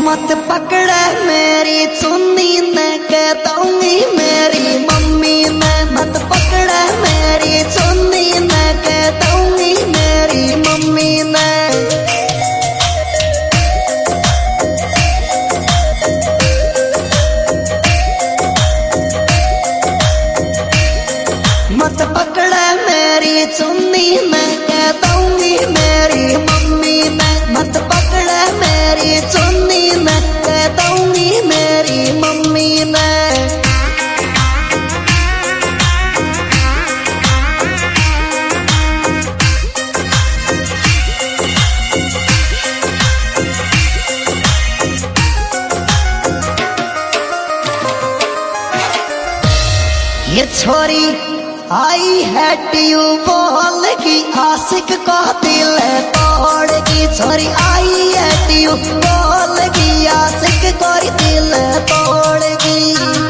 मत पकड़े मेरी चुन्नी ने कह दूंगी मेरी मम्मी ने। मत पकड़े मेरी चुन्नी ने कह दूंगी मेरी मम्मी ने। मत पकड़े मेरी चुन्नी ने कह दूंगी मेरी मम्मी ने। मत पकड़े मेरी चुन्नी ने कह दूंगी मेरी मम्मी ने। ये छोरी आई है ट्यू बोल की आशिक को दिल तोड़गी। छोरी आई है ट्यू बोल की आशिक को दिल तोड़गी।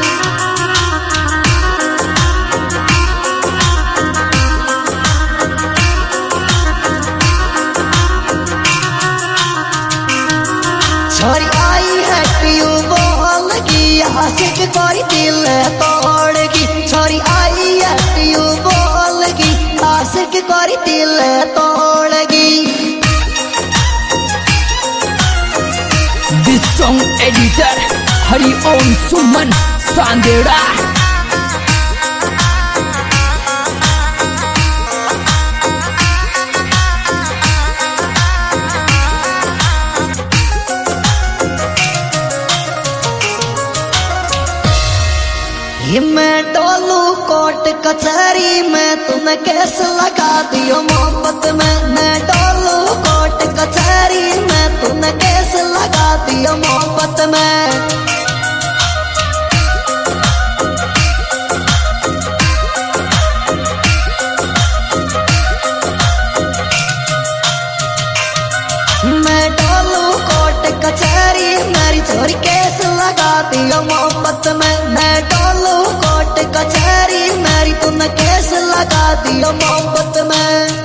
छोरी आई है ट्यू बोल की आशिक को दिल तोड़गी। छोरी आई है ट्यू बोल की आशिक को दिल तोड़गी। This song editor Hari Om Suman Sandera। ये मैं डोलू कोर्ट कचहरी में तुमने केस लगा दियो मोहब्बत में। मैं डोलू कोर्ट कचहरी में तुमने केस लगा दियो मोहब्बत में। मैं डोलू कोर्ट कचहरी मेरी छोरी केस लगा दियो मोहब्बत में। मैं डोलू कोर्ट कचहरी मेरी तुमने केस लगा दियो मोहब्बत में।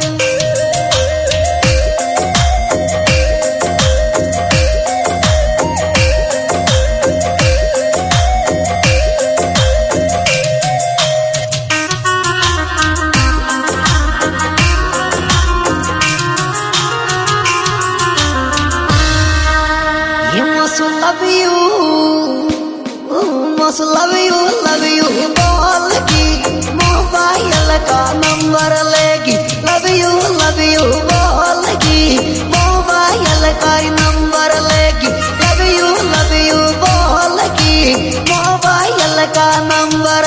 love you बोल की मोबाइल का नंबर लेगी। love you बोल की मोबाइल का नंबर लेगी। love you बोल की मोबाइल का number.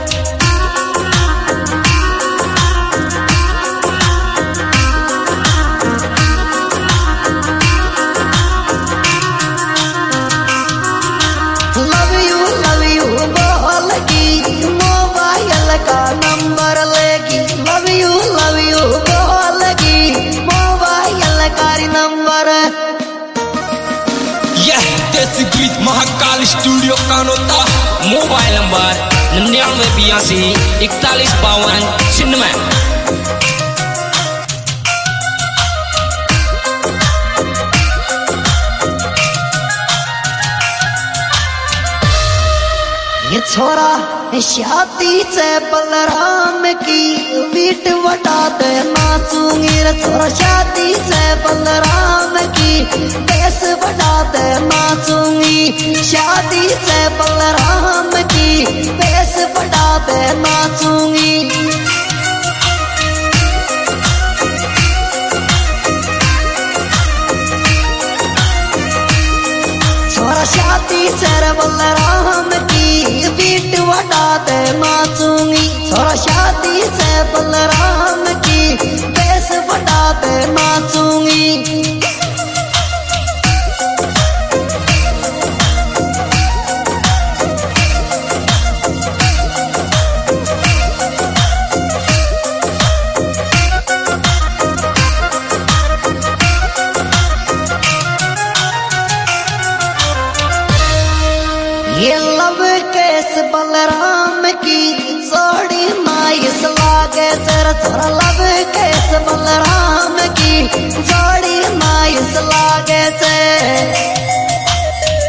Mahakal studio Kanota. Mobile number 9982 4152 96। ये छोरा शादी से बलराम की बीट वटा दे नाचूंगी। रे छोरा शादी से बलराम की बेस वटा दे नाचूंगी। शादी से बलराम की बेस वटा दे नाचूंगी। छोरा शादी से बलराम की बीट वटा दे नाचूंगी। छोरा शादी से बलराम की बेस वटा दे नाचूंगी। ये लव केस बलराम की जोड़ी नाइस लागे। जरा लव केस बलराम की जोड़ी नाइस लागे।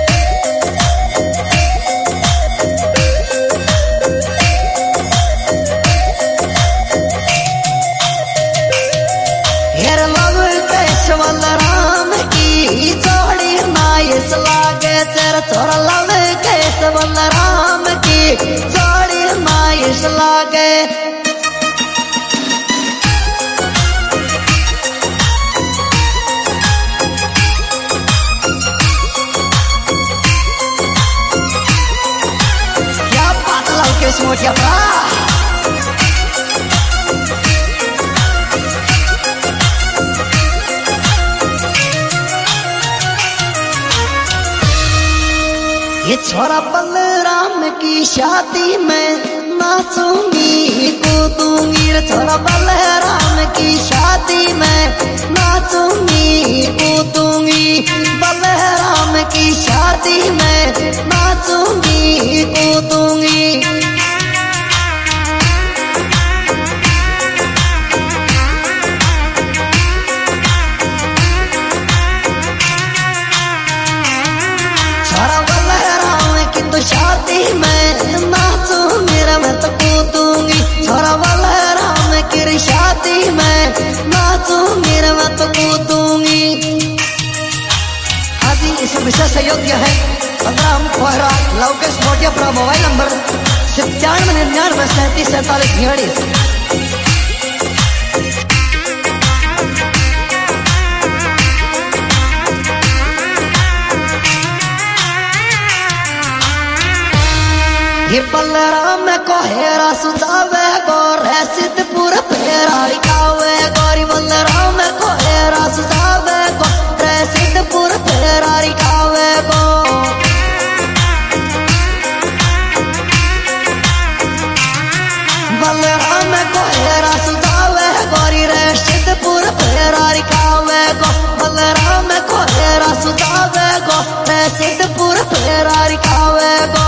छोरा लव केस बलराम की जोड़ी माइस लागे। क्या बात लव केस मोटिया बा। ये छोरा बलराम की शादी में नाचूंगी कूदूंगी रे। छोरा बलराम की शादी में नाचूंगी कूदूंगी। बलराम की शादी में नाचूंगी कूदूंगी। शादी में नाचूं मेरा मैं तो कूदूंगी। छोरा बलराम की शादी में नाचूं मेरा मैं तो कूदूंगी। आज इस विशेष सहयोग है 15 कोहरा लवकेश मोटिया पर मोबाइल नंबर 97 99 37 47। ये बलराम को हेरा सुझावे गौर है सिद्धपुर फेरारी कावे गौरी। बलराम को हेरा सुझावे गौर है सिद्धपुर फेरारी कावे गो। बलराम को हेरा सुझावे गौरी रे सिद्धपुर फेरारी कावे गो। बलराम को हेरा सुझावे गौर है सिद्धपुर फेरारी कावे गो।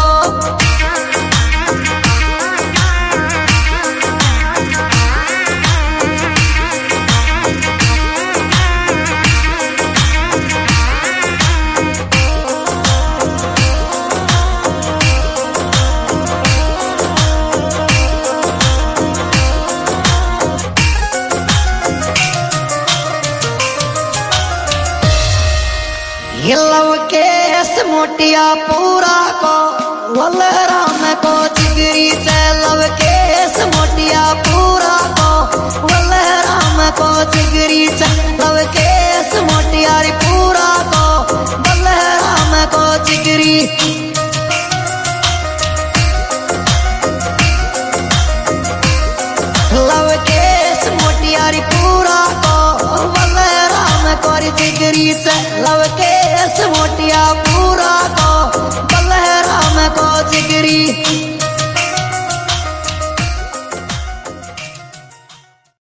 ये लव केस मोटिया पूरा को बलराम को जिगरी से। लव केस मोटिया पूरा को बलराम को जिगरी से। लव केस मोटिया पूरा को बलराम को जिगरी। लव केस मोटिया पूरा को बलराम को जिगरी से। लव केस मोटिया पूरा को